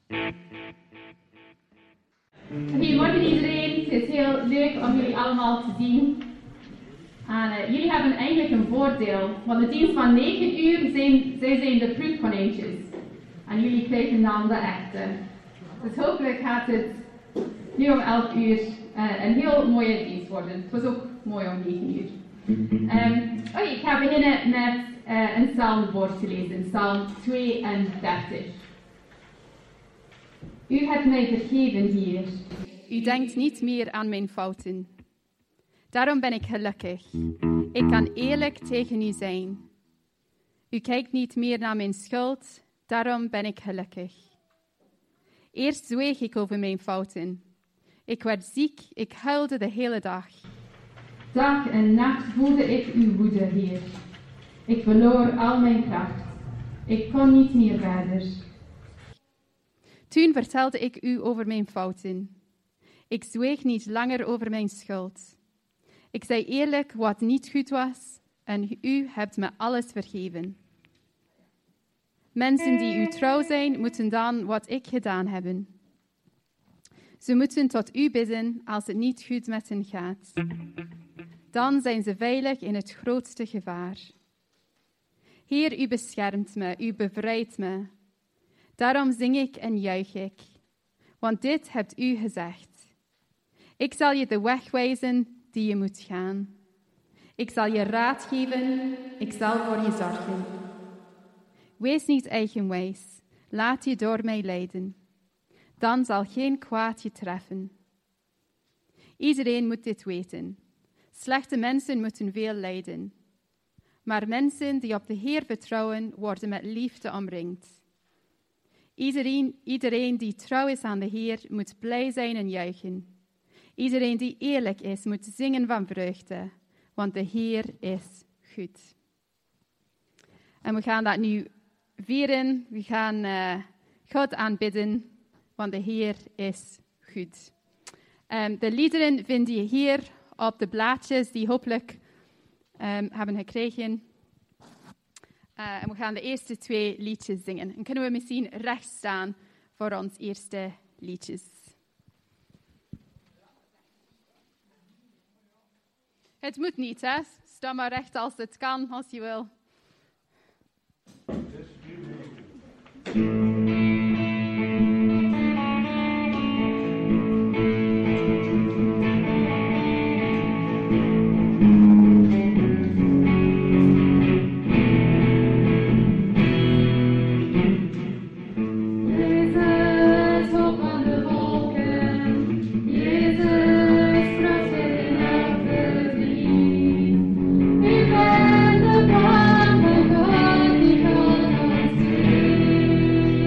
Goedemorgen iedereen, het is heel leuk om jullie allemaal te zien. En jullie hebben eigenlijk een voordeel, want de dienst van 9 uur zijn de proefkonijntjes. En jullie krijgen dan de echte. Dus hopelijk gaat het nu om 11 uur een heel mooie dienst worden. Het was ook mooi om 9 uur. Ik ga beginnen met een psalm voor te lezen, psalm 32. U hebt mij vergeven, Heer. U denkt niet meer aan mijn fouten. Daarom ben ik gelukkig. Ik kan eerlijk tegen u zijn. U kijkt niet meer naar mijn schuld. Daarom ben ik gelukkig. Eerst zweeg ik over mijn fouten. Ik werd ziek, ik huilde de hele dag. Dag en nacht voelde ik uw woede, Heer. Ik verloor al mijn kracht. Ik kon niet meer verder. Toen vertelde ik u over mijn fouten. Ik zweeg niet langer over mijn schuld. Ik zei eerlijk wat niet goed was en u hebt me alles vergeven. Mensen die u trouw zijn, moeten dan wat ik gedaan hebben. Ze moeten tot u bidden als het niet goed met hen gaat. Dan zijn ze veilig in het grootste gevaar. Heer, u beschermt me, u bevrijdt me. Daarom zing ik en juich ik, want dit hebt u gezegd. Ik zal je de weg wijzen die je moet gaan. Ik zal je raad geven, ik zal voor je zorgen. Wees niet eigenwijs, laat je door mij leiden. Dan zal geen kwaad je treffen. Iedereen moet dit weten. Slechte mensen moeten veel lijden. Maar mensen die op de Heer vertrouwen, worden met liefde omringd. Iedereen die trouw is aan de Heer, moet blij zijn en juichen. Iedereen die eerlijk is, moet zingen van vreugde, want de Heer is goed. En we gaan dat nu vieren. We gaan God aanbidden, want de Heer is goed. De liederen vind je hier op de blaadjes die hopelijk hebben gekregen. En we gaan de eerste 2 liedjes zingen. En kunnen we misschien recht staan voor ons eerste liedjes. Het moet niet, hè? Sta maar recht als het kan, als je wil. U bent de bron van God die God ons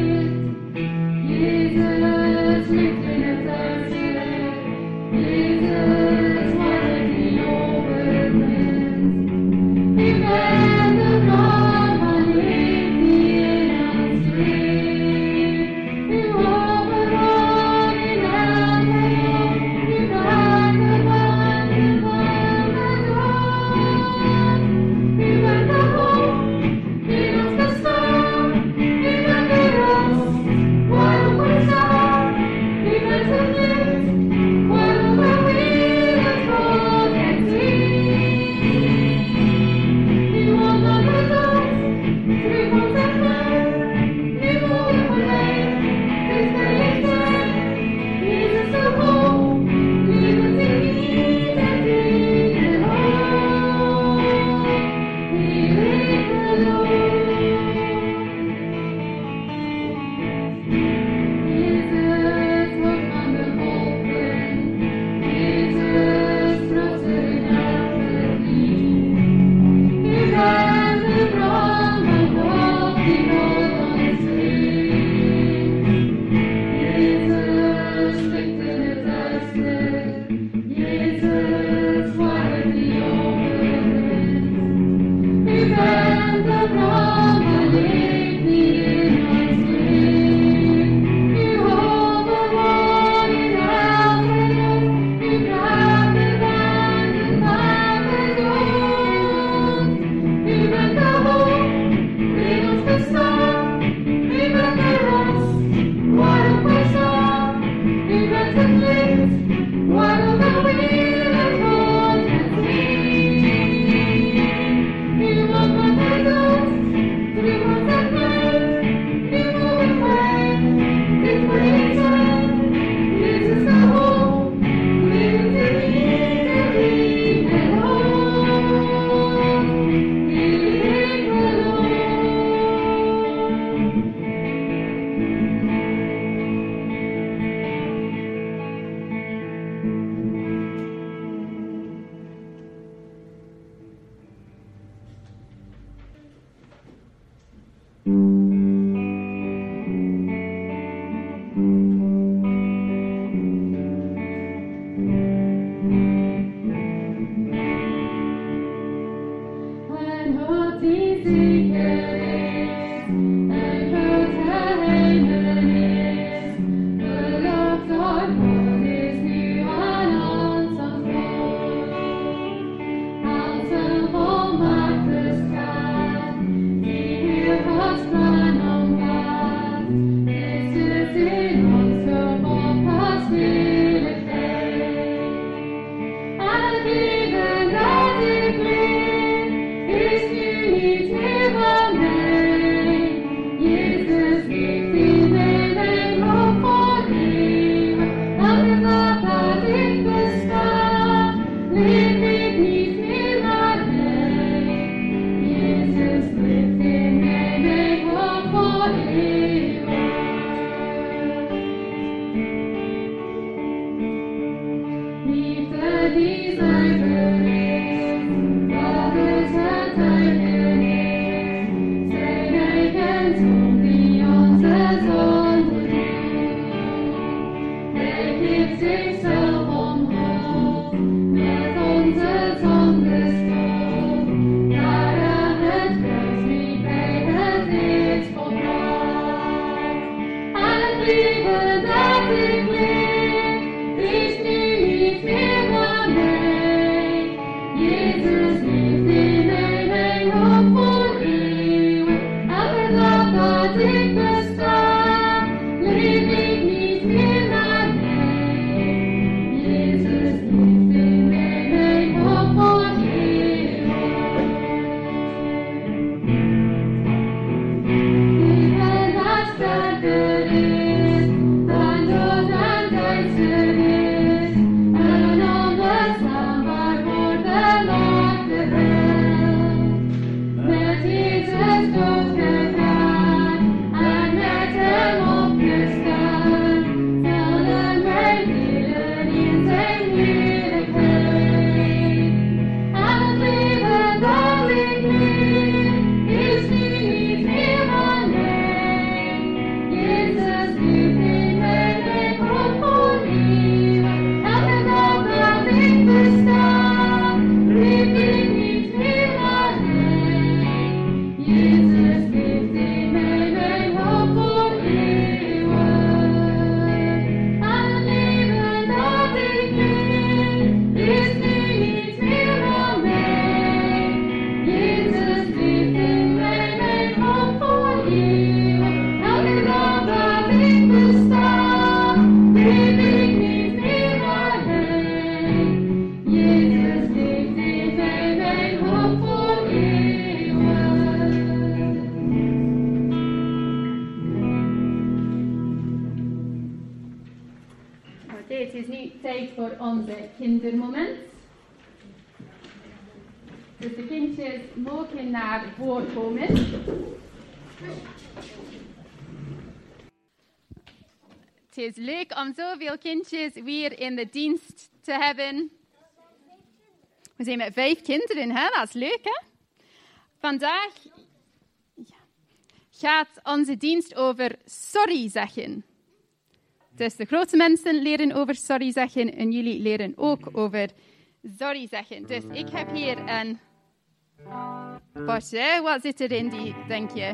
leven dat ik leef, is nu niet meer van mij. Jezus liefde in mij, mijn hoop voor eeuwig. Elke dag dat ik besta, leef ik niet meer naar mij. Jezus liefde in mij, mijn hoop voor eeuwig. Leven dat sterker is dan dood en duisternis, en onweerstaanbaar voor de nachte wet. Met Jezus doodgegaan en met hem opgestaan, zullen wij delen in zijn heerlijkheid. En het leven dat ik leef, is nu niet meer van mij. Jezus leeft in mij, mijn hoop voor eeuwig. Elke dag dat ik besta, leef ik niet meer naar mij. Jezus leeft in mij, mijn hoop voor eeuwig. En het leven dat ik leef, is nu niet meer van mij. Jezus leeft in mij, mijn hoop voor eeuwig. Elke dag dat ik besta, leef ik niet meer naar mij. Jezus leeft in mij, mijn hoop voor eeuwig. Oké, het is nu tijd voor onze kindermoment. Dus de kindjes mogen naar voren komen. Het is leuk om zoveel kindjes weer in de dienst te hebben. We zijn met 5 kinderen, hè? Dat is leuk, hè? Vandaag gaat onze dienst over sorry zeggen. Dus de grote mensen leren over sorry zeggen en jullie leren ook over sorry zeggen. Dus ik heb hier een potje. Wat zit erin, denk je?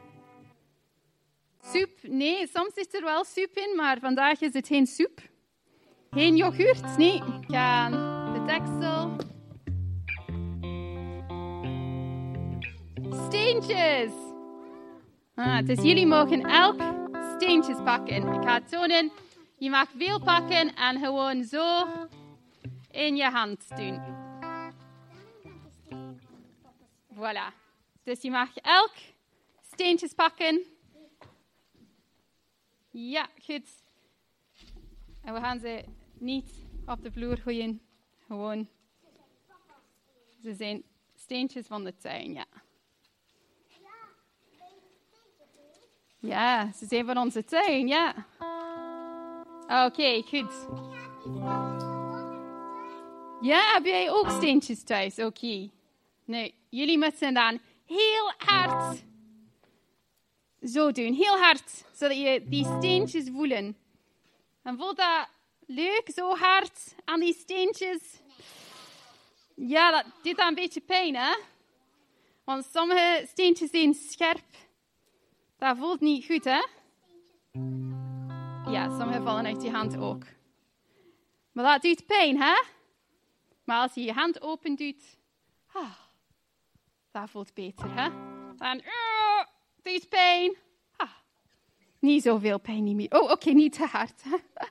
Soep? Nee, soms zit er wel soep in, maar vandaag is het geen soep. Geen yoghurt? Nee. Ik ga de deksel. Steentjes! Dus jullie mogen elk steentjes pakken. Ik ga het tonen. Je mag veel pakken en gewoon zo in je hand doen. Voilà. Dus je mag elk steentjes pakken. Ja, goed. En we gaan ze niet op de vloer gooien. Gewoon. Ze zijn steentjes van de tuin, ja. Ja, ze zijn van onze tuin, ja. Oké, goed. Ja, heb jij ook steentjes thuis? Oké. Nee, jullie moeten dan heel hard zo doen. Heel hard, zodat je die steentjes voelen. En voelt dat leuk, zo hard aan die steentjes? Ja, dat doet dan een beetje pijn, hè? Want sommige steentjes zijn scherp. Dat voelt niet goed, hè? Ja, sommige vallen uit je hand ook. Maar dat doet pijn, hè? Maar als je je hand open doet, dat voelt beter, hè? Dan, doet pijn. Niet zoveel pijn, niet meer. Oh, oké, niet te hard.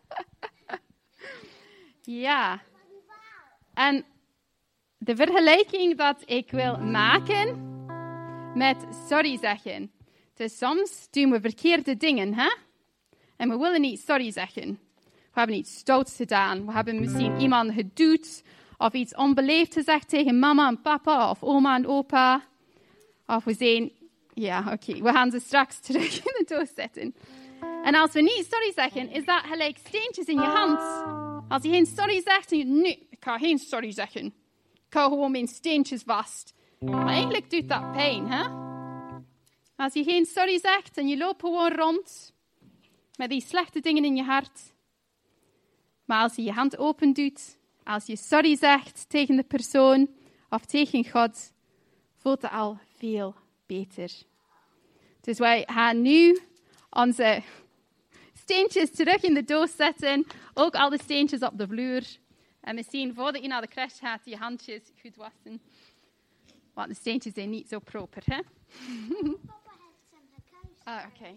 Ja. En de vergelijking dat ik wil maken met sorry zeggen. Dus soms doen we verkeerde dingen, hè? En we willen niet sorry zeggen. We hebben iets stouts gedaan. We hebben misschien iemand geduwd of iets onbeleefd gezegd tegen mama en papa of oma en opa. Of we zijn... Ja, oké. We gaan ze straks terug in de doos zetten. En als we niet sorry zeggen, is dat gelijk steentjes in je hand. Als je geen sorry zegt, en je... Nee, ik ga geen sorry zeggen. Ik hou gewoon mijn steentjes vast. Maar eigenlijk doet dat pijn, hè? Als je geen sorry zegt en je loopt gewoon rond met die slechte dingen in je hart. Maar als je je hand open doet, als je sorry zegt tegen de persoon of tegen God, voelt het al veel beter. Dus wij gaan nu onze steentjes terug in de doos zetten. Ook al de steentjes op de vloer. En misschien voordat je naar de crash gaat, je handjes goed wassen. Want de steentjes zijn niet zo proper, hè? Papa heeft ze gekruist. Ah, oké.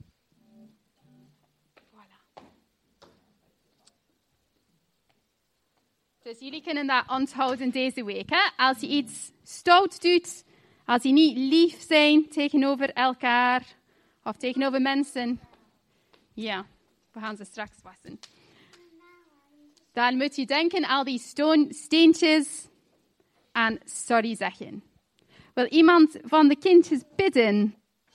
Voilà. Dus jullie kunnen dat onthouden deze week, hè? Als je iets stout doet, als je niet lief bent tegenover elkaar of tegenover mensen. Ja, we gaan ze straks wassen. Dan moet je denken aan die steentjes en sorry zeggen. Wil iemand van de kindjes bidden?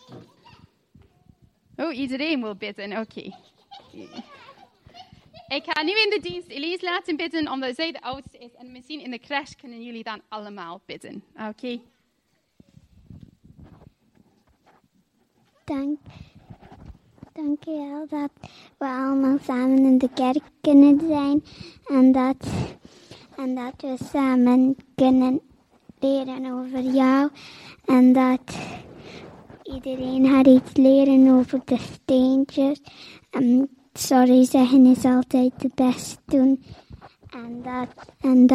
Oh, iedereen wil bidden, oké. Ik ga nu in de dienst Elise laten bidden, omdat zij de oudste is. En misschien in de crash kunnen jullie dan allemaal bidden, oké? Dank je wel dat we allemaal samen in de kerk kunnen zijn. En dat we samen kunnen leren over jou. En dat iedereen gaat iets leren over de steentjes. En sorry zeggen is altijd het beste doen. En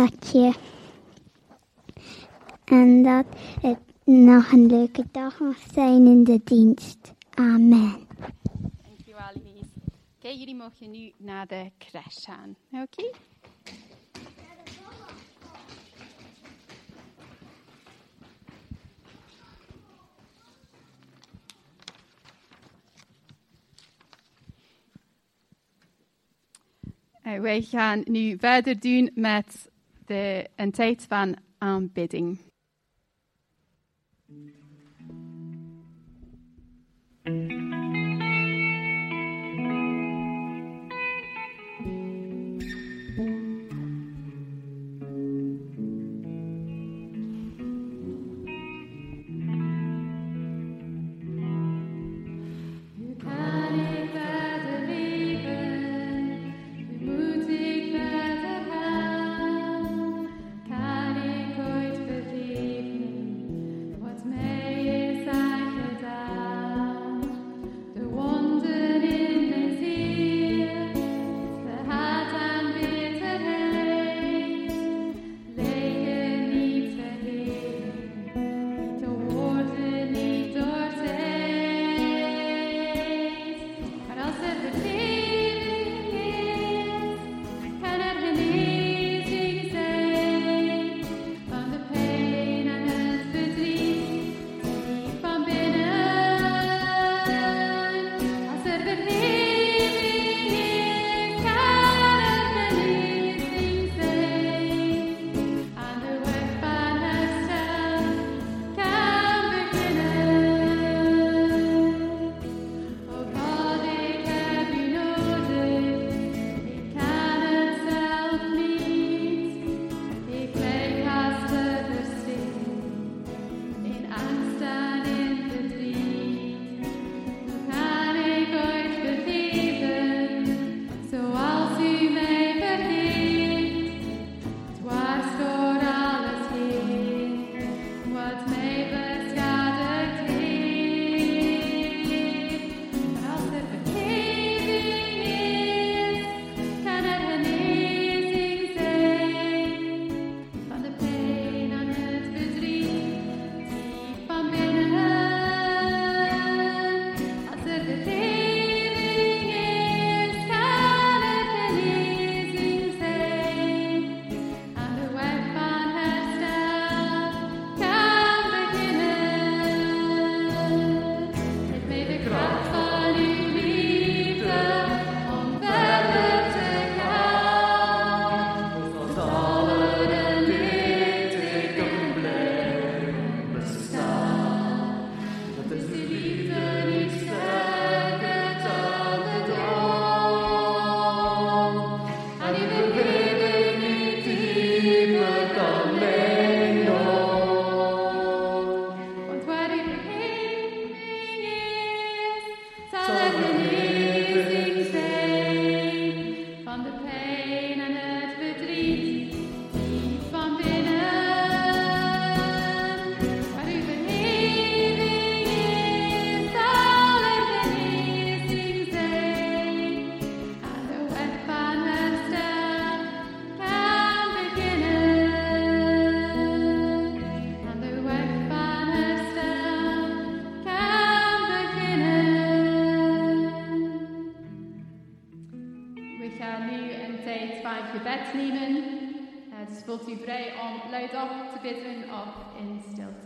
dat het nog een leuke dag mag zijn in de dienst. Amen. Dankjewel, Elise. Oké, jullie mogen nu naar de crash gaan, oké? Wij gaan nu verder doen met een tijd van aanbidding. Kan ik ooit vergeten? ga nu een tijd van gebed nemen. Dus voelt u vrij om luidop te bidden of in stilte.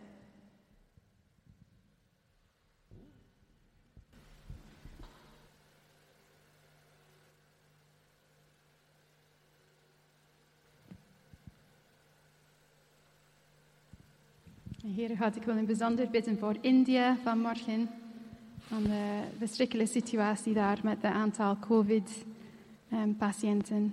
Heer God, ik wil in bijzonder bidden voor India vanmorgen. Van de verschrikkelijke situatie daar met het aantal COVID-patiënten.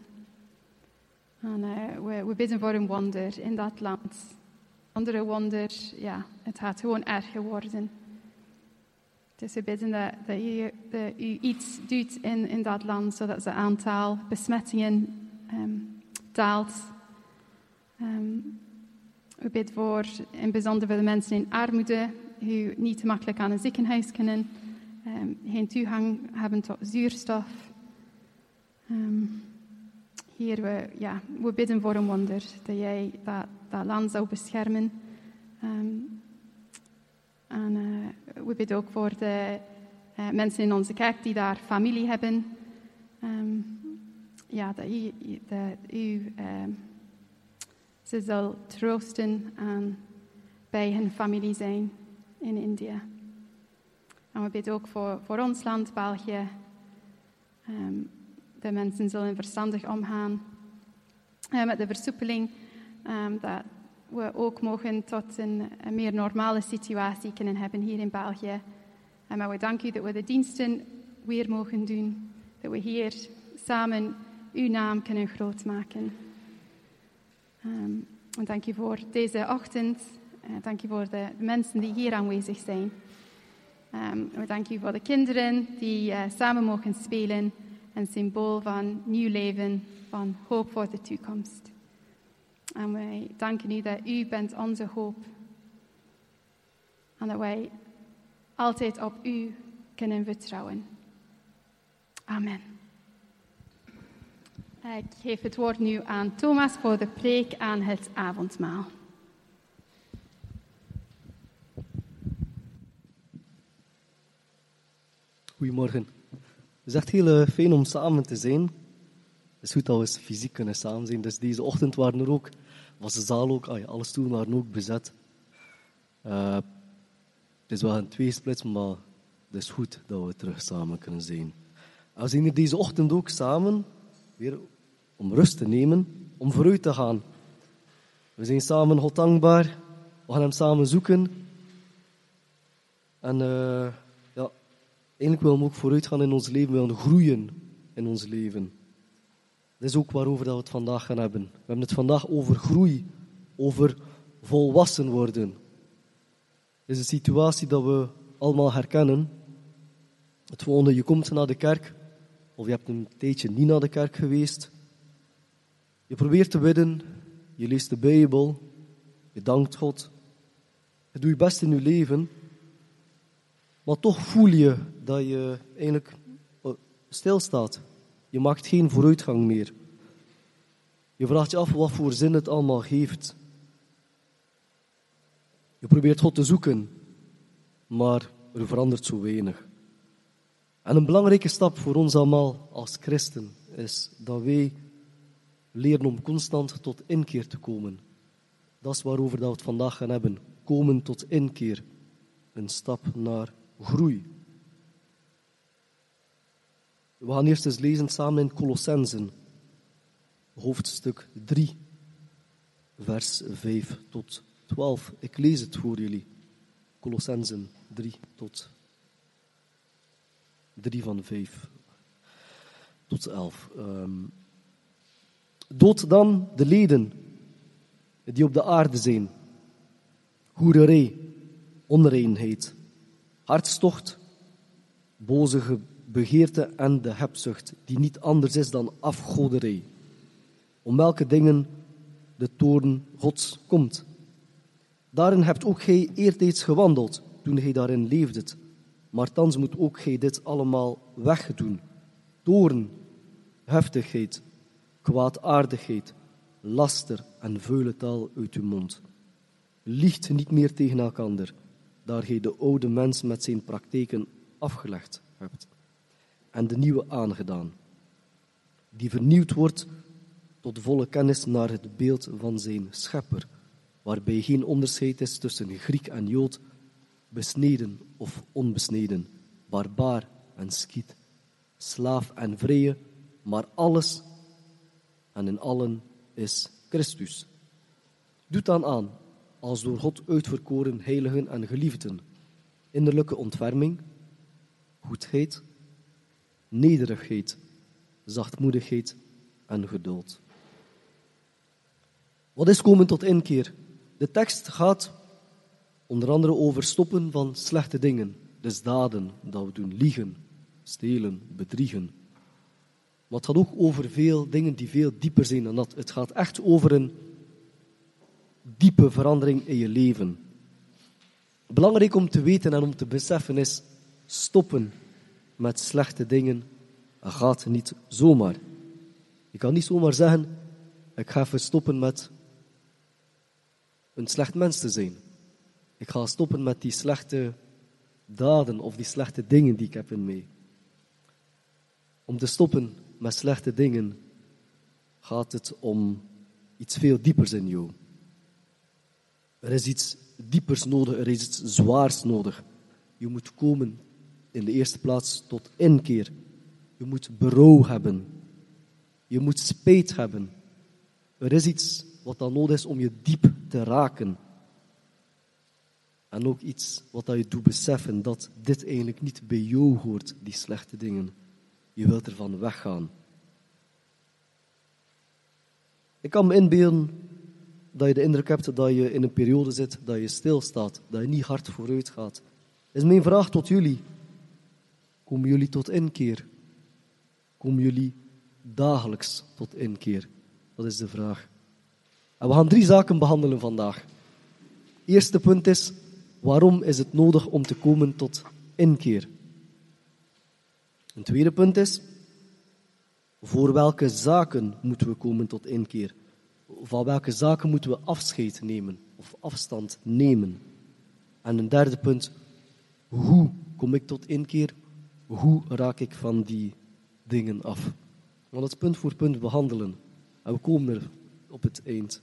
We bidden voor een wonder in dat land. Andere wonder, ja, het gaat gewoon erger worden. Dus we bidden dat u iets doet in dat land, zodat het aantal besmettingen daalt. We bidden voor, in bijzonder voor de mensen in armoede, die niet makkelijk aan een ziekenhuis kunnen, geen toegang hebben tot zuurstof. Heer, we bidden voor een wonder, dat jij dat land zou beschermen. We bidden ook voor de mensen in onze kerk die daar familie hebben. Dat u ze zal troosten en bij hun familie zijn in India. En we bidden ook voor ons land, België. De mensen zullen verstandig omgaan met de versoepeling. Dat we ook mogen tot een meer normale situatie kunnen hebben hier in België. Maar we danken u dat we de diensten weer mogen doen. Dat we hier samen uw naam kunnen grootmaken. En dank u voor deze ochtend. Dank u voor de mensen die hier aanwezig zijn. We danken u voor de kinderen die samen mogen spelen. Een symbool van nieuw leven, van hoop voor de toekomst. En wij danken u dat u bent onze hoop. En dat wij altijd op u kunnen vertrouwen. Amen. Ik geef het woord nu aan Thomas voor de preek aan het avondmaal. Goedemorgen. Het is echt heel fijn om samen te zijn. Het is goed dat we fysiek kunnen samen zijn. Dus deze ochtend was de zaal ook, alle stoelen waren ook bezet. Het is wel een tweesplits, maar het is goed dat we terug samen kunnen zijn. En we zijn hier deze ochtend ook samen, weer om rust te nemen, om vooruit te gaan. We zijn samen God dankbaar, we gaan hem samen zoeken. En eigenlijk willen we ook vooruit gaan in ons leven, we willen groeien in ons leven. Dat is ook waarover dat we het vandaag gaan hebben. We hebben het vandaag over groei, over volwassen worden. Het is een situatie dat we allemaal herkennen. Het volgende, je komt naar de kerk, of je hebt een tijdje niet naar de kerk geweest. Je probeert te bidden, je leest de Bijbel, je dankt God. Je doet je best in je leven, maar toch voel je dat je eigenlijk stilstaat. Je maakt geen vooruitgang meer. Je vraagt je af wat voor zin het allemaal geeft. Je probeert God te zoeken, maar er verandert zo weinig. En een belangrijke stap voor ons allemaal als christen is dat wij leren om constant tot inkeer te komen. Dat is waarover dat we het vandaag gaan hebben. Komen tot inkeer. Een stap naar groei. We gaan eerst eens lezen samen in Colossenzen, hoofdstuk 3, vers 5 tot 12. Ik lees het voor jullie. Colossenzen 3 van 5 tot 11. Dood dan de leden die op de aarde zijn. Hoererij, onreinheid, hartstocht, boze begeerte en de hebzucht, die niet anders is dan afgoderij. Om welke dingen de toorn Gods komt. Daarin hebt ook gij eertijds gewandeld, toen gij daarin leefdet. Maar thans moet ook gij dit allemaal wegdoen. Toorn, heftigheid, kwaadaardigheid, laster en vuile taal uit uw mond. Liegt niet meer tegen elkander, daar gij de oude mens met zijn praktijken afgelegd hebt en de nieuwe aangedaan, die vernieuwd wordt tot volle kennis naar het beeld van zijn schepper, waarbij geen onderscheid is tussen Griek en Jood, besneden of onbesneden, barbaar en Skiet, slaaf en vrije, maar alles en in allen is Christus. Doet dan aan, als door God uitverkoren heiligen en geliefden, innerlijke ontferming, goedheid, nederigheid, zachtmoedigheid en geduld. Wat is komen tot inkeer? De tekst gaat onder andere over stoppen van slechte dingen, dus daden dat we doen, liegen, stelen, bedriegen. Maar het gaat ook over veel dingen die veel dieper zijn dan dat. Het gaat echt over een diepe verandering in je leven. Belangrijk om te weten en om te beseffen is, stoppen met slechte dingen gaat niet zomaar. Je kan niet zomaar zeggen, ik ga even stoppen met een slecht mens te zijn. Ik ga stoppen met die slechte daden of die slechte dingen die ik heb in mij. Om te stoppen met slechte dingen gaat het om iets veel diepers in jou. Er is iets diepers nodig, er is iets zwaars nodig. Je moet komen in de eerste plaats tot inkeer. Je moet berouw hebben. Je moet spijt hebben. Er is iets wat dan nodig is om je diep te raken. En ook iets wat je doet beseffen dat dit eigenlijk niet bij jou hoort, die slechte dingen. Je wilt ervan weggaan. Ik kan me inbeelden dat je de indruk hebt dat je in een periode zit, dat je stilstaat, dat je niet hard vooruit gaat. Dat is mijn vraag tot jullie. Komen jullie tot inkeer? Komen jullie dagelijks tot inkeer? Dat is de vraag. En we gaan 3 zaken behandelen vandaag. Eerste punt is, waarom is het nodig om te komen tot inkeer? Een tweede punt is, voor welke zaken moeten we komen tot inkeer? Van welke zaken moeten we afscheid nemen of afstand nemen? En een derde punt, hoe kom ik tot inkeer? Hoe raak ik van die dingen af? We gaan het punt voor punt behandelen. En we komen er op het eind.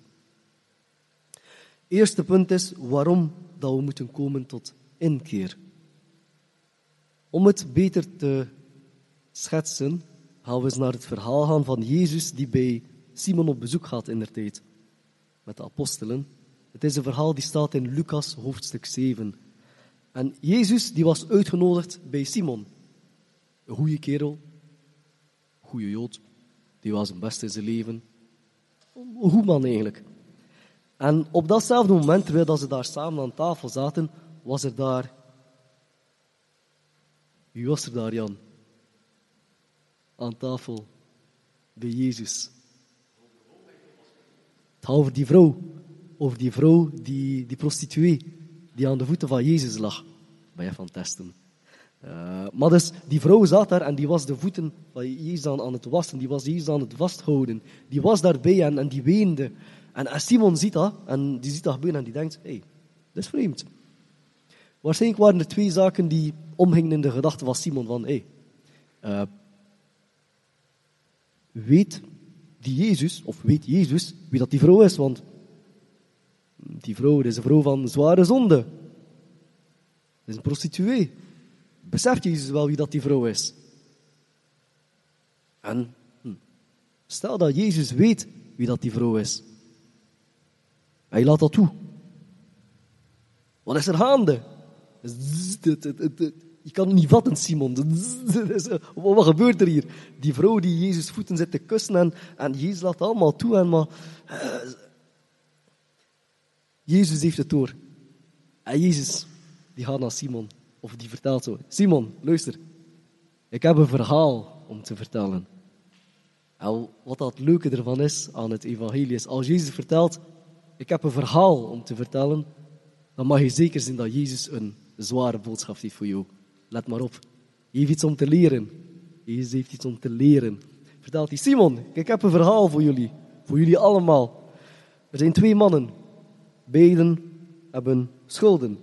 Eerste punt is waarom dat we moeten komen tot inkeer. Om het beter te schetsen, gaan we eens naar het verhaal gaan van Jezus die bij Simon op bezoek gaat in der tijd met de apostelen. Het is een verhaal die staat in Lucas hoofdstuk 7. En Jezus die was uitgenodigd bij Simon. Een goede kerel, een goede Jood, die was zijn best in zijn leven. Een goed man eigenlijk. En op datzelfde moment, terwijl ze daar samen aan tafel zaten, was er daar... Wie was er daar, Jan? Aan tafel bij Jezus. Het gaat over die vrouw. Over die vrouw, die prostituee, die aan de voeten van Jezus lag. Ben je van het testen. Maar dus, die vrouw zat daar en die was de voeten van Jezus aan het wassen. Die was Jezus aan het vasthouden. Die was daarbij en die weende. En Simon ziet dat, en die ziet dat gebeuren en die denkt, hey, dat is vreemd. Waarschijnlijk waren er 2 zaken die omgingen in de gedachten van Simon. Van, hey, weet weet Jezus wie dat die vrouw is? Want die vrouw is een vrouw van zware zonde. Dat is een prostituee. Beseft Jezus wel wie dat die vrouw is? En stel dat Jezus weet wie dat die vrouw is. Hij laat dat toe. Wat is er gaande? Je kan het niet vatten, Simon. Wat gebeurt er hier? Die vrouw die Jezus' voeten zit te kussen en Jezus laat het allemaal toe. Maar Jezus heeft het door. En Jezus die gaat naar Simon. Of die vertelt zo. Simon, luister. Ik heb een verhaal om te vertellen. En wat dat leuke ervan is aan het evangelie is, als Jezus vertelt, ik heb een verhaal om te vertellen, dan mag je zeker zijn dat Jezus een zware boodschap heeft voor jou. Let maar op. Je heeft iets om te leren. Jezus heeft iets om te leren. Vertelt hij, Simon, ik heb een verhaal voor jullie allemaal. Er zijn 2 mannen. Beiden hebben schulden.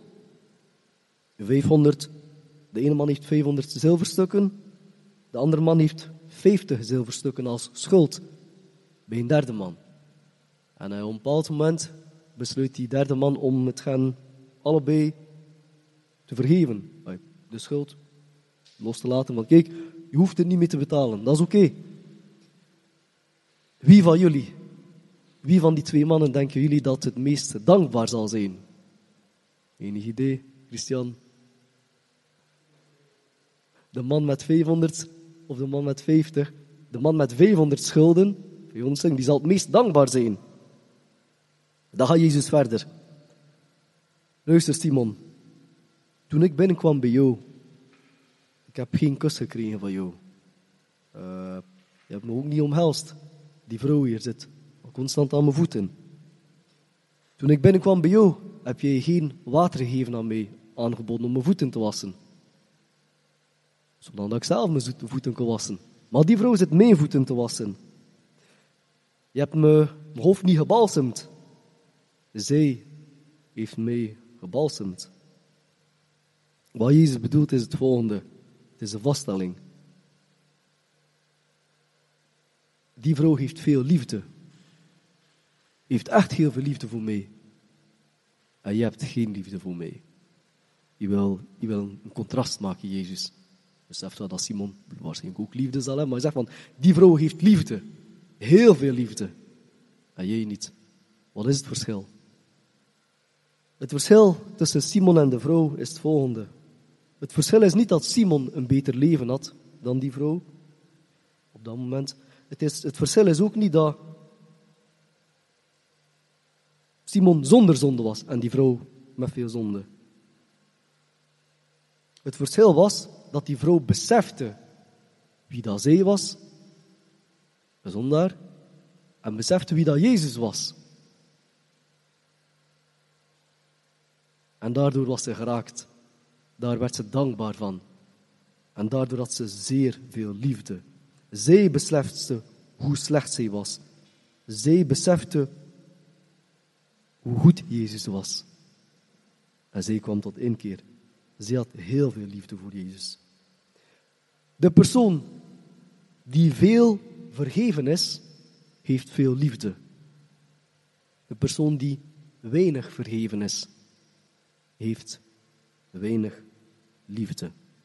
500. De ene man heeft 500 zilverstukken. De andere man heeft 50 zilverstukken als schuld bij een derde man. En op een bepaald moment besluit die derde man om het gaan allebei te vergeven. De schuld los te laten. Want kijk, je hoeft het niet meer te betalen. Dat is oké. Wie van jullie, wie van die 2 mannen denken jullie dat het meest dankbaar zal zijn? Enig idee, Christian? De man met 500 of de man met 50? De man met 500 schulden, die zal het meest dankbaar zijn. Dan gaat Jezus verder. Luister, Simon. Toen ik binnenkwam bij jou, ik heb geen kus gekregen van jou. Je hebt me ook niet omhelst. Die vrouw hier zit constant aan mijn voeten. Toen ik binnenkwam bij jou, heb jij geen water gegeven aan mij, aangeboden om mijn voeten te wassen. Zodat ik zelf mijn voeten kon wassen. Maar die vrouw zit mijn voeten te wassen. Je hebt mijn hoofd niet gebalsemd. Zij heeft mij gebalsemd. Wat Jezus bedoelt is het volgende. Het is een vaststelling. Die vrouw heeft veel liefde. Heeft echt heel veel liefde voor mij. En je hebt geen liefde voor mij. Je wil een contrast maken, Jezus. Beseft wel dat Simon waarschijnlijk ook liefde zal hebben. Maar hij zegt van, die vrouw heeft liefde. Heel veel liefde. En jij niet. Wat is het verschil? Het verschil tussen Simon en de vrouw is het volgende. Het verschil is niet dat Simon een beter leven had dan die vrouw. Op dat moment. Het verschil is ook niet dat Simon zonder zonde was en die vrouw met veel zonde. Het verschil was dat die vrouw besefte wie dat zij was, een zondaar, en besefte wie dat Jezus was. En daardoor was ze geraakt. Daar werd ze dankbaar van. En daardoor had ze zeer veel liefde. Zij besefte hoe slecht zij was. Zij besefte hoe goed Jezus was. En zij kwam tot inkeer. Zij had heel veel liefde voor Jezus. De persoon die veel vergeven is, heeft veel liefde. De persoon die weinig vergeven is, heeft weinig liefde.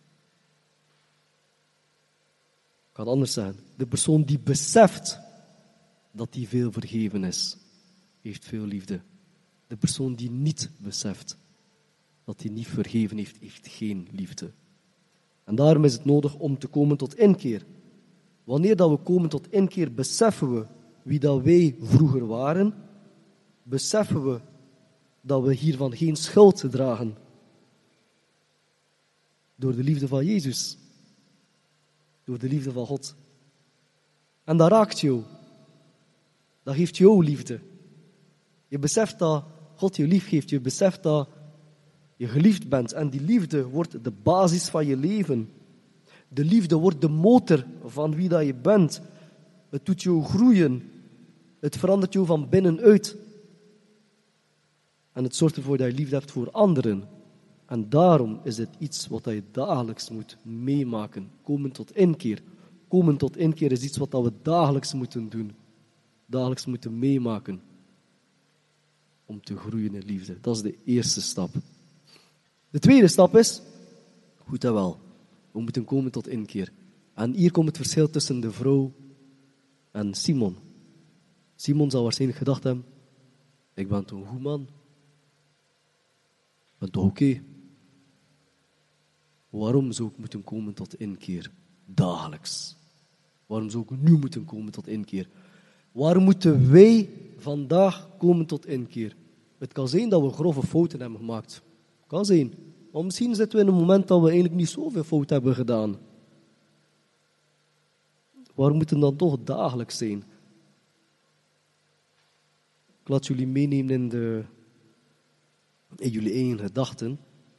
Ik kan het anders zeggen. De persoon die beseft dat hij veel vergeven is, heeft veel liefde. De persoon die niet beseft dat hij niet vergeven heeft, heeft geen liefde. En daarom is het nodig om te komen tot inkeer. Wanneer dat we komen tot inkeer, beseffen we wie dat wij vroeger waren. Beseffen we dat we hiervan geen schuld dragen. Door de liefde van Jezus. Door de liefde van God. En dat raakt jou. Dat geeft jou liefde. Je beseft dat God je lief heeft. Je beseft dat je geliefd bent. En die liefde wordt de basis van je leven. De liefde wordt de motor van wie dat je bent. Het doet jou groeien. Het verandert jou van binnenuit. En het zorgt ervoor dat je liefde hebt voor anderen. En daarom is het iets wat je dagelijks moet meemaken. Komen tot inkeer. Komen tot inkeer is iets wat we dagelijks moeten doen. Dagelijks moeten meemaken. Om te groeien in liefde. Dat is de eerste stap. De tweede stap is, goed en wel, we moeten komen tot inkeer. En hier komt het verschil tussen de vrouw en Simon. Simon zal waarschijnlijk gedacht hebben, ik ben toch een goed man. Ik ben toch oké. Waarom zou ik moeten komen tot inkeer? Dagelijks. Waarom zou ik nu moeten komen tot inkeer? Waarom moeten wij vandaag komen tot inkeer? Het kan zijn dat we grove fouten hebben gemaakt. Kan zijn. Maar misschien zitten we in een moment dat we eigenlijk niet zoveel fout hebben gedaan. Waarom moet het dan toch dagelijks zijn? Ik laat jullie meenemen in jullie eigen gedachten.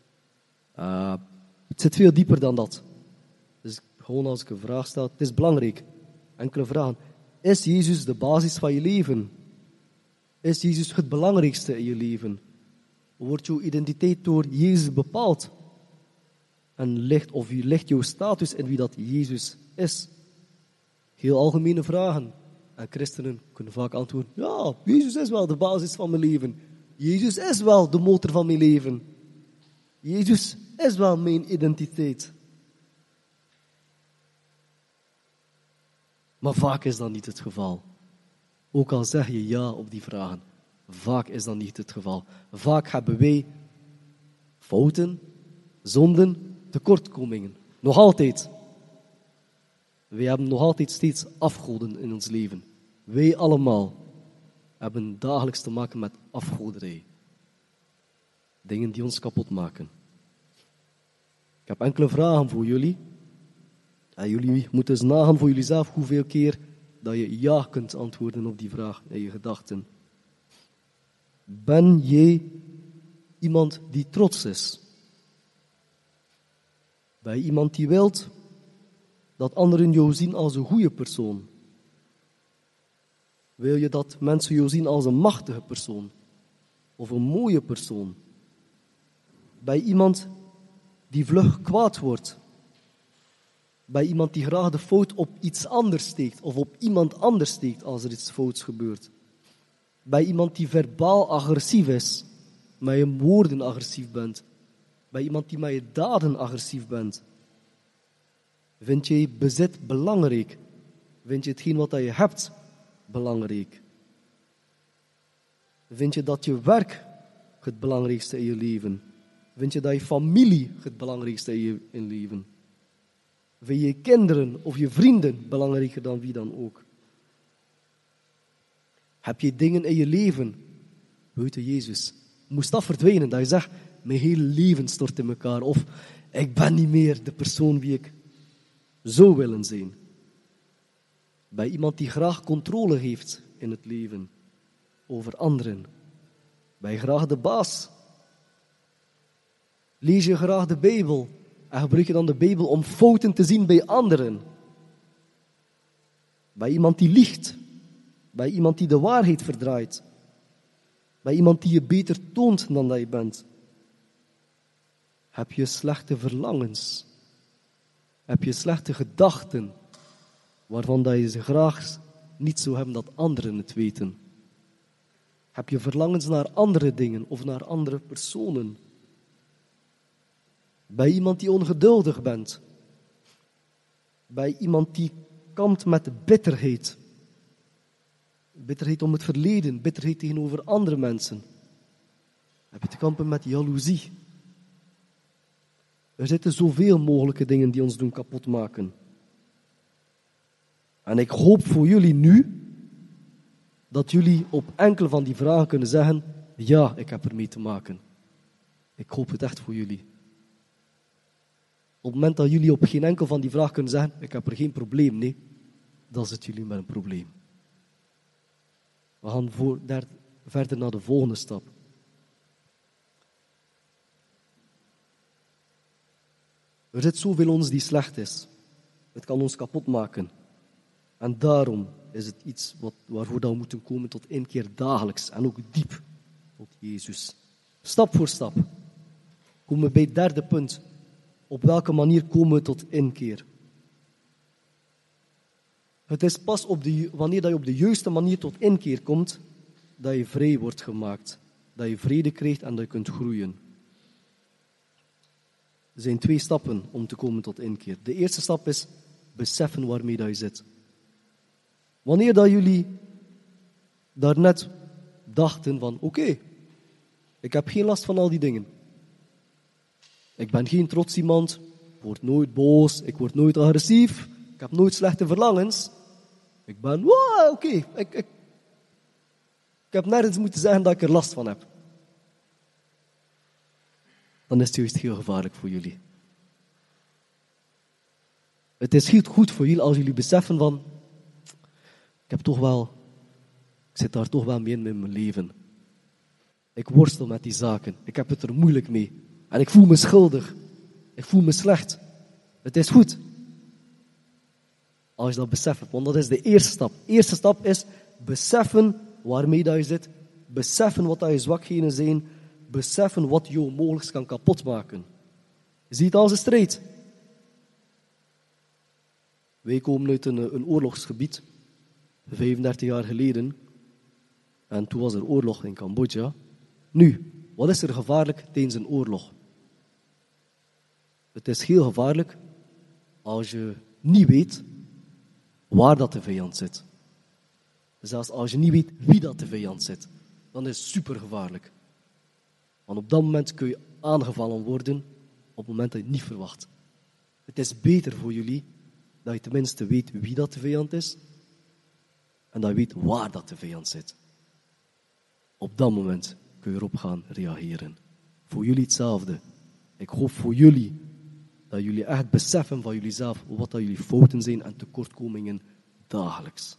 Het zit veel dieper dan dat. Dus gewoon als ik een vraag stel, het is belangrijk. Enkele vragen. Is Jezus de basis van je leven? Is Jezus het belangrijkste in je leven? Wordt jouw identiteit door Jezus bepaald? En ligt jouw status in wie dat Jezus is? Heel algemene vragen. En christenen kunnen vaak antwoorden, ja, Jezus is wel de basis van mijn leven. Jezus is wel de motor van mijn leven. Jezus is wel mijn identiteit. Maar vaak is dat niet het geval. Ook al zeg je ja op die vragen, vaak is dat niet het geval. Vaak hebben wij fouten, zonden, tekortkomingen. Nog altijd. Wij hebben nog altijd steeds afgoden in ons leven. Wij allemaal hebben dagelijks te maken met afgoderij. Dingen die ons kapot maken. Ik heb enkele vragen voor jullie. En jullie moeten eens nagaan voor jullie zelf hoeveel keer dat je ja kunt antwoorden op die vraag in je gedachten. Ben jij iemand die trots is? Ben je iemand die wilt dat anderen jou zien als een goede persoon? Wil je dat mensen jou zien als een machtige persoon? Of een mooie persoon? Ben je iemand die vlug kwaad wordt? Ben je iemand die graag de fout op iets anders steekt of op iemand anders steekt als er iets fouts gebeurt? Ben je iemand die verbaal agressief is, met je woorden agressief bent? Ben je iemand die met je daden agressief bent? Vind je bezit belangrijk? Vind je hetgeen wat je hebt belangrijk? Vind je dat je werk het belangrijkste in je leven? Vind je dat je familie het belangrijkste in je leven? Vind je kinderen of je vrienden belangrijker dan wie dan ook? Heb je dingen in je leven buiten Jezus? Moest dat verdwijnen, dat je zegt, mijn hele leven stort in elkaar. Of, ik ben niet meer de persoon wie ik zou willen zijn. Bij iemand die graag controle heeft in het leven over anderen. Ben je graag de baas? Lees je graag de Bijbel en gebruik je dan de Bijbel om fouten te zien bij anderen? Bij iemand die liegt? Bij iemand die de waarheid verdraait? Bij iemand die je beter toont dan dat je bent? Heb je slechte verlangens? Heb je slechte gedachten waarvan dat je ze graag niet zou hebben dat anderen het weten? Heb je verlangens naar andere dingen of naar andere personen? Bij iemand die ongeduldig bent? Bij iemand die kampt met bitterheid? Bitterheid om het verleden, bitterheid tegenover andere mensen. Heb je te kampen met jaloezie? Er zitten zoveel mogelijke dingen die ons doen kapot maken. En ik hoop voor jullie nu dat jullie op enkele van die vragen kunnen zeggen, ja, ik heb ermee te maken. Ik hoop het echt voor jullie. Op het moment dat jullie op geen enkel van die vragen kunnen zeggen, ik heb er geen probleem, nee, dan zitten jullie met een probleem. We gaan verder naar de volgende stap. Er zit zoveel in ons die slecht is. Het kan ons kapot maken. En daarom is het iets waarvoor we moeten komen tot inkeer dagelijks. En ook diep tot Jezus. Stap voor stap. Komen we bij het derde punt. Op welke manier komen we tot inkeer? Het is pas wanneer dat je op de juiste manier tot inkeer komt, dat je vrij wordt gemaakt. Dat je vrede krijgt en dat je kunt groeien. Er zijn 2 stappen om te komen tot inkeer. De eerste stap is beseffen waarmee dat je zit. Wanneer dat jullie daarnet dachten van oké, ik heb geen last van al die dingen. Ik ben geen trots iemand, ik word nooit boos, ik word nooit agressief, ik heb nooit slechte verlangens. Ik ben, oké, ik heb nergens moeten zeggen dat ik er last van heb. Dan is het juist heel gevaarlijk voor jullie. Het is heel goed voor jullie als jullie beseffen van, ik zit daar toch wel mee in mijn leven. Ik worstel met die zaken. Ik heb het er moeilijk mee. En ik voel me schuldig. Ik voel me slecht. Het is goed. Als je dat beseft, want dat is de eerste stap. De eerste stap is beseffen waarmee dat je zit. Beseffen wat dat je zwakheden zijn. Beseffen wat jou mogelijk kan kapotmaken. Zie het als een strijd. Wij komen uit een oorlogsgebied, 35 jaar geleden. En toen was er oorlog in Cambodja. Nu, wat is er gevaarlijk tijdens een oorlog? Het is heel gevaarlijk als je niet weet waar dat de vijand zit. Zelfs als je niet weet wie dat de vijand zit, dan is het super gevaarlijk. Want op dat moment kun je aangevallen worden op het moment dat je het niet verwacht. Het is beter voor jullie dat je tenminste weet wie dat de vijand is en dat je weet waar dat de vijand zit. Op dat moment kun je erop gaan reageren. Voor jullie hetzelfde. Ik hoop voor jullie dat jullie echt beseffen van jullie zelf wat dat jullie fouten zijn en tekortkomingen dagelijks.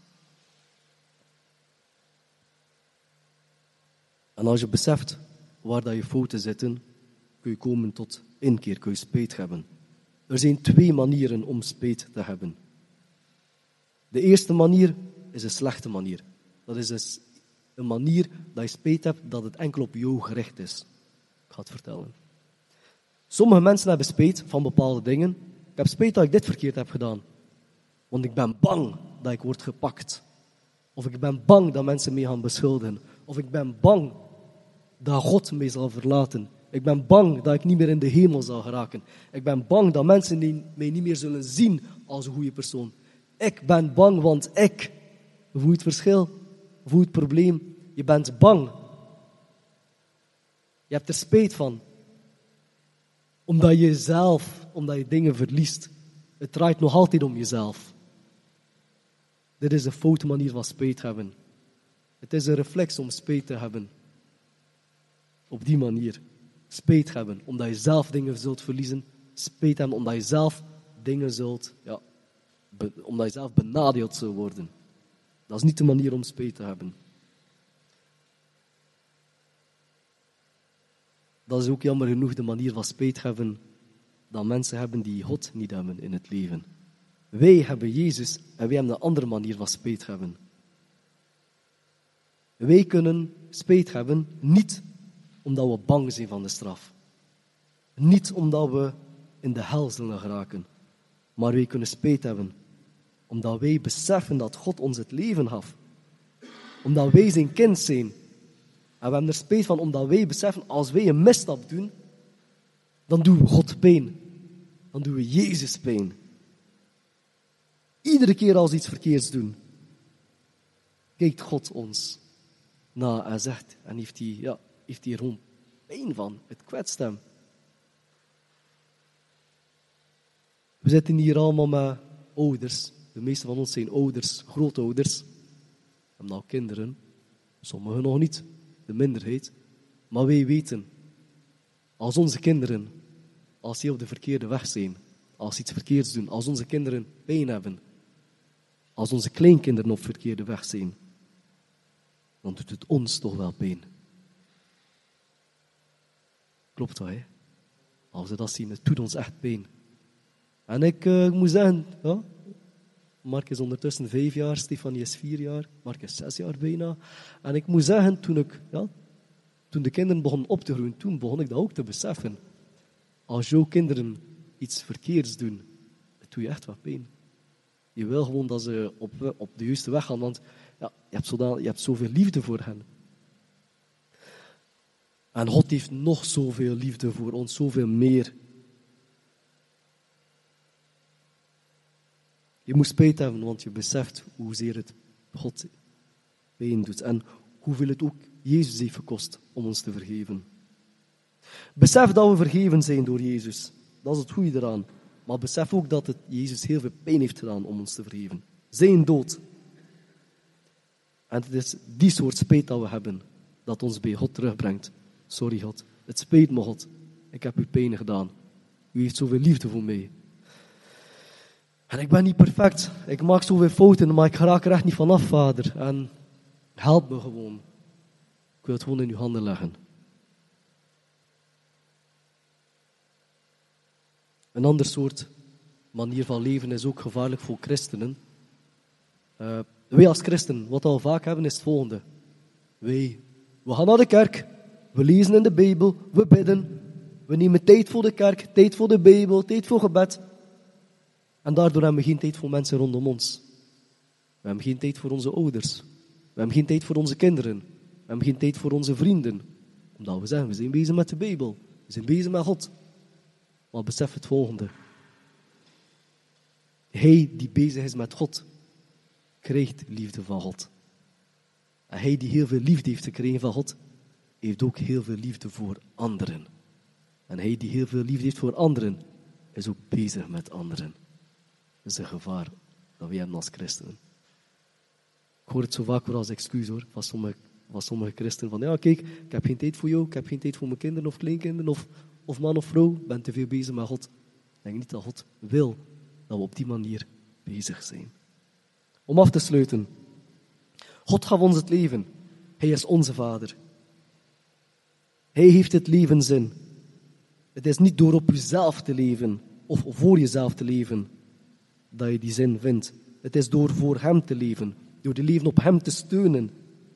En als je beseft waar dat je fouten zitten, kun je komen tot inkeer, kun je spijt hebben. Er zijn 2 manieren om spijt te hebben. De eerste manier is een slechte manier. Dat is dus een manier dat je spijt hebt dat het enkel op jou gericht is. Ik ga het vertellen. Sommige mensen hebben spijt van bepaalde dingen. Ik heb spijt dat ik dit verkeerd heb gedaan. Want ik ben bang dat ik word gepakt. Of ik ben bang dat mensen mij gaan beschuldigen. Of ik ben bang dat God mij zal verlaten. Ik ben bang dat ik niet meer in de hemel zal geraken. Ik ben bang dat mensen mij niet meer zullen zien als een goede persoon. Ik ben bang, want ik voel het verschil, voel het probleem. Je bent bang. Je hebt er spijt van. Omdat je dingen verliest. Het draait nog altijd om jezelf. Dit is een foute manier van spijt hebben. Het is een reflex om spijt te hebben. Op die manier. Spijt hebben, omdat je zelf dingen zult verliezen. Spijt hebben, omdat je zelf dingen zult, omdat je zelf benadeeld zult worden. Dat is niet de manier om spijt te hebben. Dat is ook jammer genoeg de manier van spijt hebben dat mensen hebben die God niet hebben in het leven. Wij hebben Jezus en wij hebben een andere manier van spijt hebben. Wij kunnen spijt hebben niet omdat we bang zijn van de straf. Niet omdat we in de hel zullen geraken. Maar wij kunnen spijt hebben omdat wij beseffen dat God ons het leven gaf. Omdat wij zijn kind zijn. En we hebben er spijt van omdat wij beseffen, als wij een misstap doen, dan doen we God pijn. Dan doen we Jezus pijn. Iedere keer als we iets verkeerds doen, kijkt God ons na en zegt, en heeft hij er gewoon pijn van. Het kwetst hem. We zitten hier allemaal met ouders. De meeste van ons zijn ouders, grootouders. We hebben al kinderen. Sommigen nog niet. De minderheid. Maar wij weten, als onze kinderen, als die op de verkeerde weg zijn, als ze iets verkeerds doen, als onze kinderen pijn hebben, als onze kleinkinderen op verkeerde weg zijn, dan doet het ons toch wel pijn. Klopt dat, hè? Als we dat zien, het doet ons echt pijn. En ik moet zeggen, ja, Mark is ondertussen 5 jaar, Stefanie is 4 jaar, Mark is 6 jaar bijna. En ik moet zeggen, toen de kinderen begonnen op te groeien, toen begon ik dat ook te beseffen. Als jouw kinderen iets verkeerds doen, het doet je echt wat pijn. Je wil gewoon dat ze op de juiste weg gaan, want ja, je hebt zoveel liefde voor hen. En God heeft nog zoveel liefde voor ons, zoveel meer. Je moet spijt hebben, want je beseft hoezeer het God pijn doet. En hoeveel het ook Jezus heeft gekost om ons te vergeven. Besef dat we vergeven zijn door Jezus. Dat is het goede eraan. Maar besef ook dat het Jezus heel veel pijn heeft gedaan om ons te vergeven. Zijn dood. En het is die soort spijt dat we hebben, dat ons bij God terugbrengt. Sorry God, het spijt me God. Ik heb u pijn gedaan. U heeft zoveel liefde voor mij. En ik ben niet perfect. Ik maak zoveel fouten, maar ik raak er echt niet vanaf, Vader. En help me gewoon. Ik wil het gewoon in uw handen leggen. Een ander soort manier van leven is ook gevaarlijk voor christenen. Wij als christen, wat we vaak hebben, is het volgende. We gaan naar de kerk, we lezen in de Bijbel, we bidden. We nemen tijd voor de kerk, tijd voor de Bijbel, tijd voor gebed. En daardoor hebben we geen tijd voor mensen rondom ons. We hebben geen tijd voor onze ouders. We hebben geen tijd voor onze kinderen. We hebben geen tijd voor onze vrienden. Omdat we zeggen, we zijn bezig met de Bijbel. We zijn bezig met God. Maar besef het volgende. Hij die bezig is met God, krijgt liefde van God. En hij die heel veel liefde heeft gekregen van God, heeft ook heel veel liefde voor anderen. En hij die heel veel liefde heeft voor anderen, is ook bezig met anderen. Dat is een gevaar dat we hebben als christenen. Ik hoor het zo vaak weer als excuus hoor, van sommige christenen. Van ja, kijk, ik heb geen tijd voor jou, ik heb geen tijd voor mijn kinderen of kleinkinderen, of man of vrouw. Ik ben te veel bezig met God. Ik denk niet dat God wil dat we op die manier bezig zijn. Om af te sluiten. God gaf ons het leven. Hij is onze Vader. Hij heeft het leven zin. Het is niet door op jezelf te leven of voor jezelf te leven dat je die zin vindt. Het is door voor Hem te leven, door de leven op Hem te steunen,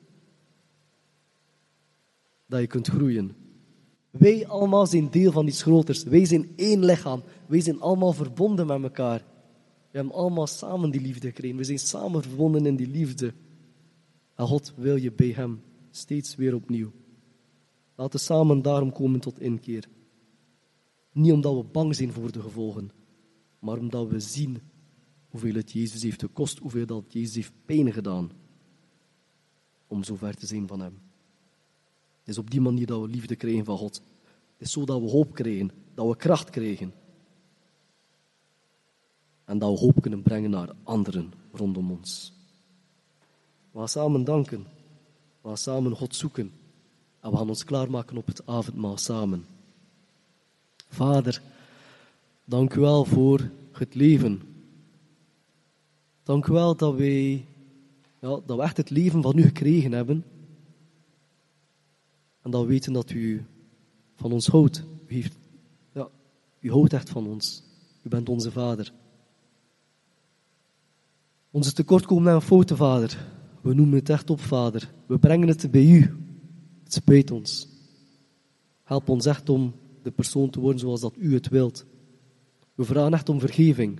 dat je kunt groeien. Wij allemaal zijn deel van iets groters. Wij zijn één lichaam. Wij zijn allemaal verbonden met elkaar. We hebben allemaal samen die liefde gekregen. We zijn samen verbonden in die liefde. En God wil je bij Hem steeds weer opnieuw. Laten we samen daarom komen tot inkeer. Niet omdat we bang zijn voor de gevolgen, maar omdat we zien hoeveel het Jezus heeft gekost, hoeveel dat Jezus heeft pijn gedaan om zo ver te zijn van Hem. Het is op die manier dat we liefde krijgen van God. Het is zo dat we hoop krijgen, dat we kracht krijgen. En dat we hoop kunnen brengen naar anderen rondom ons. We gaan samen danken. We gaan samen God zoeken. En we gaan ons klaarmaken op het avondmaal samen. Vader, dank u wel voor het leven. Dank u wel dat we echt het leven van u gekregen hebben. En dat we weten dat u van ons houdt. U houdt echt van ons. U bent onze Vader. Onze tekortkomingen en fouten, Vader. We noemen het echt op, Vader. We brengen het bij u. Het spijt ons. Help ons echt om de persoon te worden zoals dat u het wilt. We vragen echt om vergeving.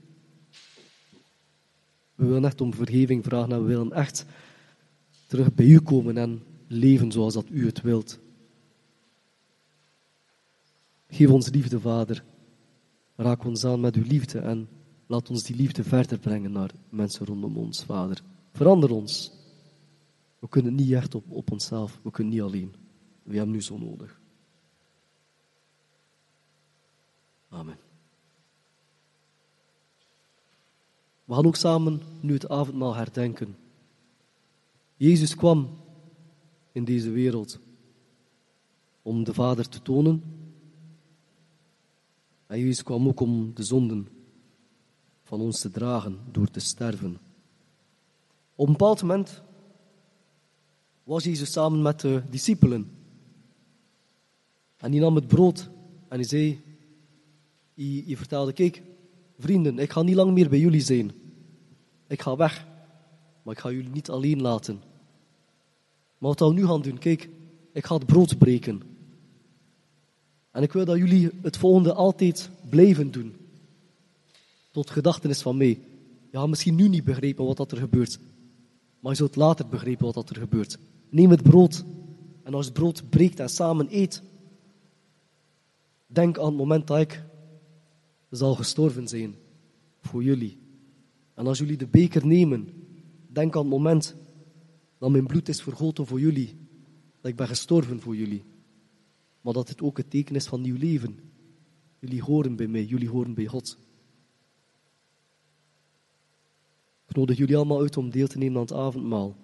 We willen echt om vergeving vragen en we willen echt terug bij u komen en leven zoals dat u het wilt. Geef ons liefde, Vader. Raak ons aan met uw liefde en laat ons die liefde verder brengen naar mensen rondom ons, Vader. Verander ons. We kunnen niet echt op onszelf. We kunnen niet alleen. We hebben u zo nodig. Amen. We gaan ook samen nu het avondmaal herdenken. Jezus kwam in deze wereld om de Vader te tonen. En Jezus kwam ook om de zonden van ons te dragen door te sterven. Op een bepaald moment was Jezus samen met de discipelen. En hij nam het brood en hij zei, hij vertelde, kijk, vrienden, ik ga niet lang meer bij jullie zijn. Ik ga weg, maar ik ga jullie niet alleen laten. Maar wat we nu gaan doen, kijk, ik ga het brood breken. En ik wil dat jullie het volgende altijd blijven doen. Tot gedachtenis van mij. Je gaat misschien nu niet begrijpen wat dat er gebeurt. Maar je zult later begrijpen wat dat er gebeurt. Neem het brood. En als het brood breekt en samen eet. Denk aan het moment dat ik zal gestorven zijn. Voor jullie. En als jullie de beker nemen. Denk aan het moment dat mijn bloed is vergoten voor jullie. Dat ik ben gestorven voor jullie. Maar dat het ook het teken is van nieuw leven. Jullie horen bij mij. Jullie horen bij God. Ik nodig jullie allemaal uit om deel te nemen aan het avondmaal.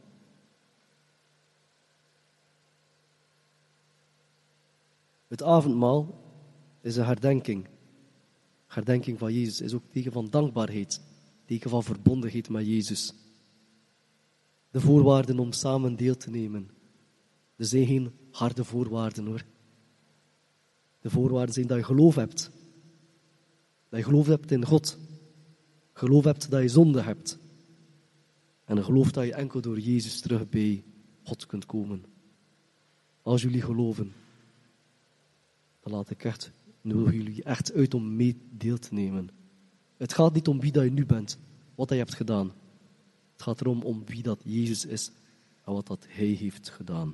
Het avondmaal is een herdenking. Herdenking van Jezus is ook teken van dankbaarheid. Teken van verbondenheid met Jezus. De voorwaarden om samen deel te nemen. Er zijn geen harde voorwaarden hoor. De voorwaarden zijn dat je geloof hebt. Dat je geloof hebt in God. Geloof hebt dat je zonde hebt. En een geloof dat je enkel door Jezus terug bij God kunt komen. Als jullie geloven, dan laat ik echt, nodig jullie echt uit om mee deel te nemen Het gaat niet om wie dat je nu bent, wat dat je hebt gedaan. Het gaat erom om wie dat Jezus is en wat dat Hij heeft gedaan.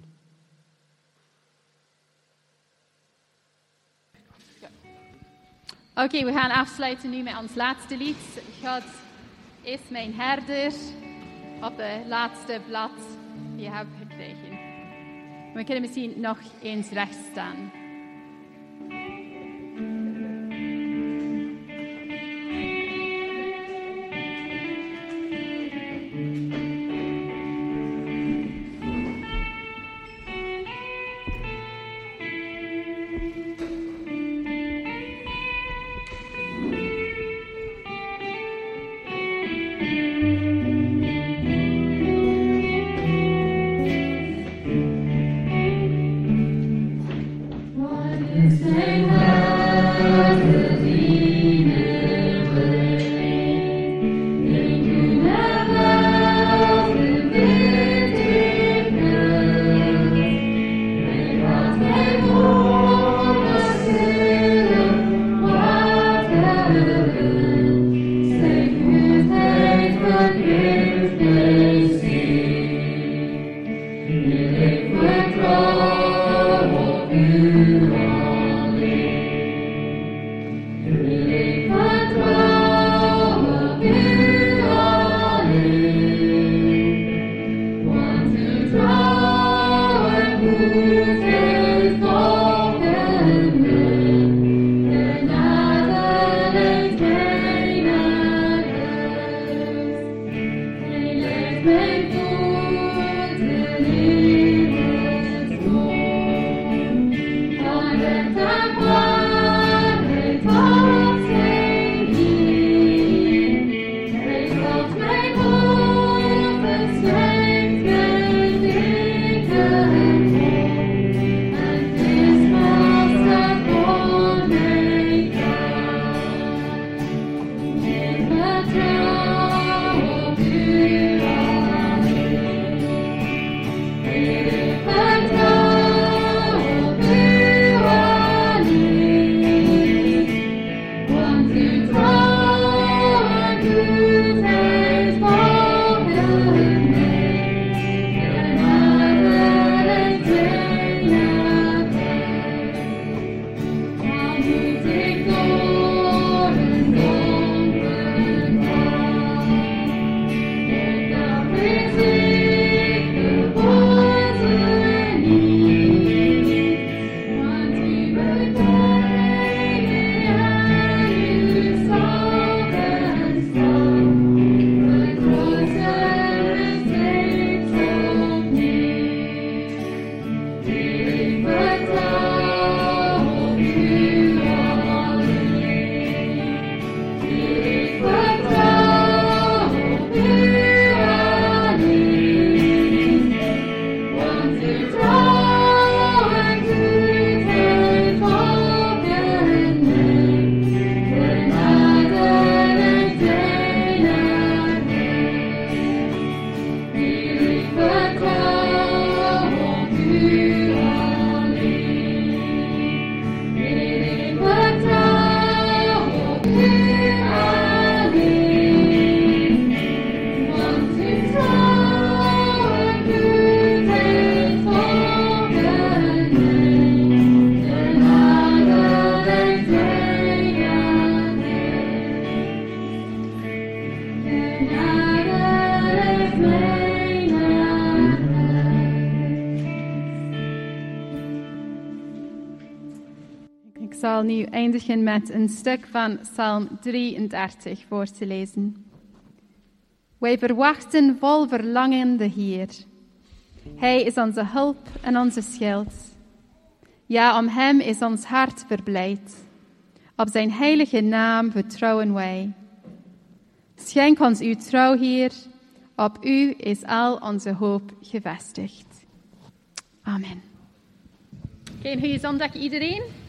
Oké, we gaan afsluiten nu met ons laatste lied. God is mijn herder. Op de laatste blad die je hebt gekregen. We kunnen misschien nog eens recht staan. Ik zal nu eindigen met een stuk van Psalm 33 voor te lezen. Wij verwachten vol verlangen de Heer. Hij is onze hulp en onze schild. Ja, om hem is ons hart verblijd. Op zijn heilige naam vertrouwen wij. Schenk ons uw trouw, Heer. Op u is al onze hoop gevestigd. Amen. Een goede zondag iedereen.